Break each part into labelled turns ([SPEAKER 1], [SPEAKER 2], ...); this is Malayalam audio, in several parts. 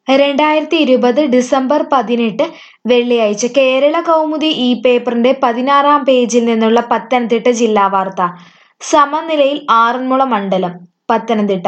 [SPEAKER 1] 2020 ഡിസംബർ 18 വെള്ളിയാഴ്ച കേരള കൗമുദി ഈ പേപ്പറിന്റെ 16-ാം പേജിൽ നിന്നുള്ള പത്തനംതിട്ട ജില്ലാ വാർത്ത. സമനിലയിൽ ആറന്മുള മണ്ഡലം. പത്തനംതിട്ട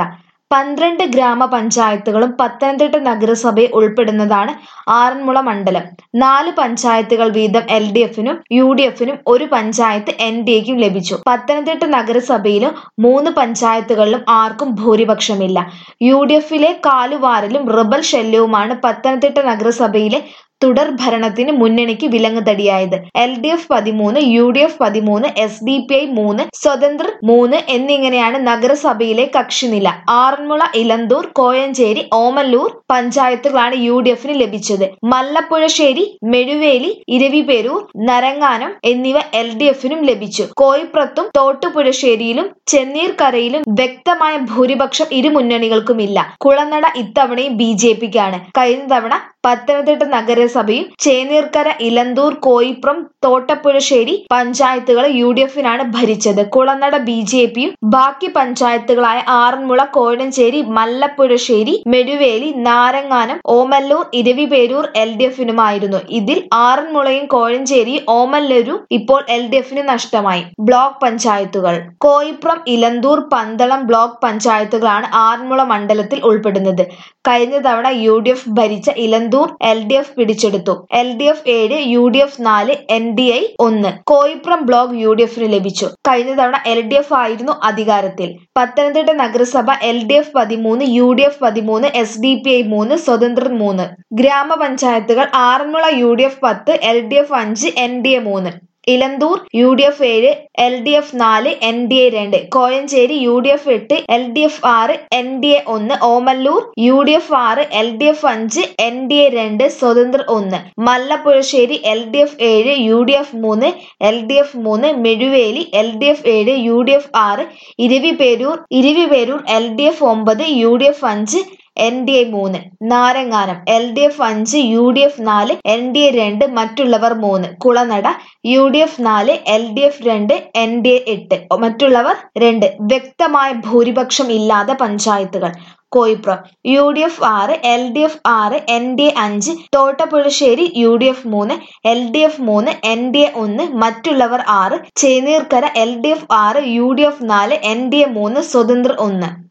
[SPEAKER 1] 12 ഗ്രാമപഞ്ചായത്തുകളും പത്തനംതിട്ട നഗരസഭയെ ഉൾപ്പെടുന്നതാണ് ആറന്മുള മണ്ഡലം. 4 പഞ്ചായത്തുകൾ വീതം LDFനും UDFനും ഒരു പഞ്ചായത്ത് NDAയ്ക്കും ലഭിച്ചു. പത്തനംതിട്ട നഗരസഭയിലും 3 പഞ്ചായത്തുകളിലും ആർക്കും ഭൂരിപക്ഷമില്ല. UDFിലെ കാലുവാരലും റിബൽ ശല്യവുമാണ് പത്തനംതിട്ട നഗരസഭയിലെ തുടർ ഭരണത്തിന് മുന്നണിക്ക് വിലങ്ങുതടിയായത്. LDF 13, UDF 13, SDPI 3, സ്വതന്ത്രർ 3 എന്നിങ്ങനെയാണ് നഗരസഭയിലെ കക്ഷിനില. ആറന്മുള, ഇലന്തൂർ, കോഴഞ്ചേരി, ഓമല്ലൂർ പഞ്ചായത്തുകളാണ് UDFന് ലഭിച്ചത്. മല്ലപ്പുഴശ്ശേരി, മെഴുവേലി, ഇരവിപേരൂർ, നരങ്ങാനം എന്നിവ LDFനും ലഭിച്ചു. കോയിപ്രത്തും തോട്ടുപുഴശ്ശേരിയിലും ചെന്നീർക്കരയിലും വ്യക്തമായ ഭൂരിപക്ഷം ഇരു മുന്നണികൾക്കുമില്ല. കുളനട ഇത്തവണയും BJPക്കാണ്. കഴിഞ്ഞ തവണ പത്തനംതിട്ട നഗരസഭയും ചേന്നീർക്കര, ഇലന്തൂർ, കോയിപ്രം, തോട്ടപ്പുഴശ്ശേരി പഞ്ചായത്തുകൾ UDFനാണ് ഭരിച്ചത്. കുളനട BJPയും ബാക്കി പഞ്ചായത്തുകളായ ആറന്മുള, കോഴഞ്ചേരി, മല്ലപ്പുഴശ്ശേരി, മെഴുവേലി, നാരങ്ങാനം, ഓമല്ലൂർ, ഇരവിപേരൂർ LDFനുമായിരുന്നു. ഇതിൽ ആറന്മുളയും കോഴഞ്ചേരിയും ഓമല്ലൂരും ഇപ്പോൾ LDFന് നഷ്ടമായി. ബ്ലോക്ക് പഞ്ചായത്തുകൾ. കോയിപ്രം, ഇലന്തൂർ, പന്തളം ബ്ലോക്ക് പഞ്ചായത്തുകളാണ് ആറന്മുള മണ്ഡലത്തിൽ ഉൾപ്പെടുന്നത്. കഴിഞ്ഞ തവണ UDF ഭരിച്ച ഇലന്തൂർ LDF പിടിച്ചെടുത്തു. LDF 7, UDF 4, NDI 1. Koipram block UDFന് ലഭിച്ചു. കഴിഞ്ഞ തവണ LDF ആയിരുന്നു അധികാരത്തിൽ. പത്തനംതിട്ട നഗരസഭ LDF 13, UDF 13, SDPI 3, സ്വതന്ത്രർ 3. ഗ്രാമപഞ്ചായത്തുകൾ Aranmula UDF 10, LDF 5, NDA 3. Elanthoor UDF 7, LDF 4, NDA 2. Kozhencherry UDF 8, LDF 6, NDA 1. Omallur UDF 6, LDF 5, NDA 2, സ്വതന്ത്രർ 1. Mallappuzhassery LDF 7, UDF 3, LDF 3. Mezhuveli LDF 7, UDF 6. Eraviperoor LDF 9, UDF 5, NDA 3. Naranganam LDF 5, UDF 4, NDA 2, മറ്റുള്ളവർ 3. കുളനട UDF 4, LDF 2, NDA 8, മറ്റുള്ളവർ 2. വ്യക്തമായ ഭൂരിപക്ഷം ഇല്ലാത്ത പഞ്ചായത്തുകൾ. Koipram UDF 6, LDF 6, NDA 5. Thottappuzhassery UDF 3, LDF 3, NDA 1, മറ്റുള്ളവർ 6. ചേന്നീർക്കര LDF 6, UDF 4, NDA 3, സ്വതന്ത്രർ 1.